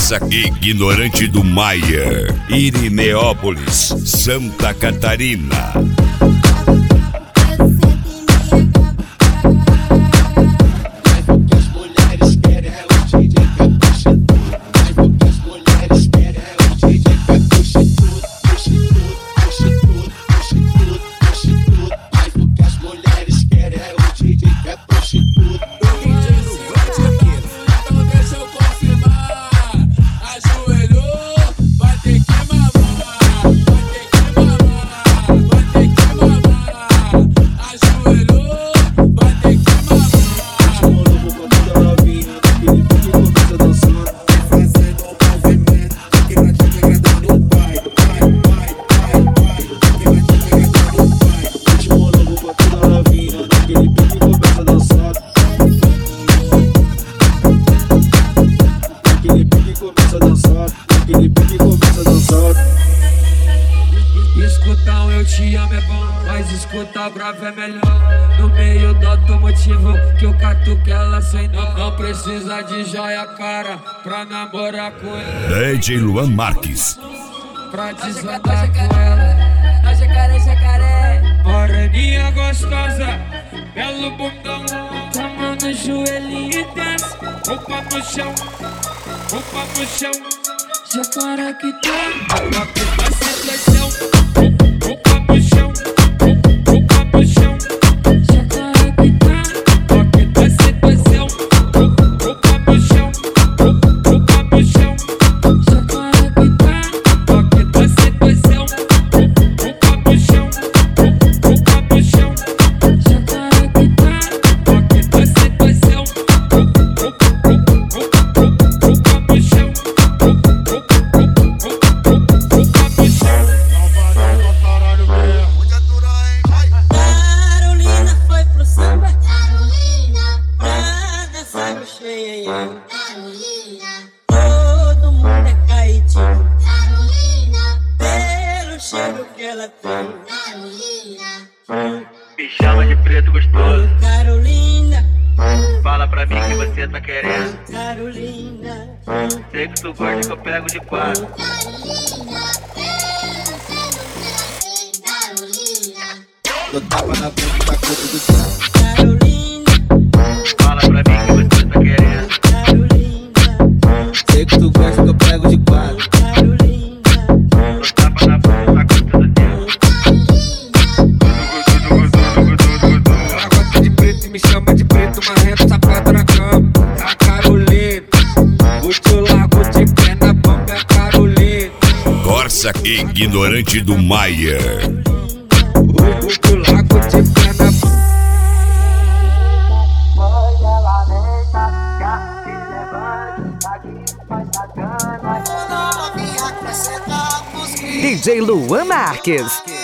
Corsa Ignorante do Maier, Irineópolis, Santa Catarina. Escutão, eu te amo é bom, mas escutar bravo é melhor. No meio do automotivo que eu catuco ela sem não. Não precisa de joia cara pra namorar com ela. DJ Luan Marques. Pra desandar com ela. Na jacaré, jacaré. Moreninha gostosa, belo bundão. A mão no joelhinho e desce. Roupa no chão, roupa no chão. Jacaré que tá, aqui vai ser pressão. Roupa no chão, roupa no chão. Jacaré que tá, aqui vai ser pressão. Roupa no chão, roupa no chão. Jacaré que tá, aqui vai ser pressão. Roupa no chão, roupa no chão. Jacaré que tá, aqui vai ser pressão. Roupa no chão. Carolina foi pro samba. Carolina, pra dançar no cheio. Carolina, todo mundo é caidinho. Carolina, pelo cheiro que ela tem. Carolina, Me chama de preto gostoso. Carolina, Fala pra mim que você tá querendo. Carolina, Sei que tu gosta que eu pego de quatro. Eu tava na boca da conta do tempo. Carolina, Fala pra mim que você tá querendo. Carolina, Sei que tu gosta que eu pego de quatro. Carolina, Eu tava na boca da conta do tempo. Ela gosta de preto e me chama de preto, marrento, safado na cama. A Carolina, o tio largo de pé na bomba é a Carolina. Corsa Ignorante do Maier. O tio largo de pé na bomba. DJ Luan Marques.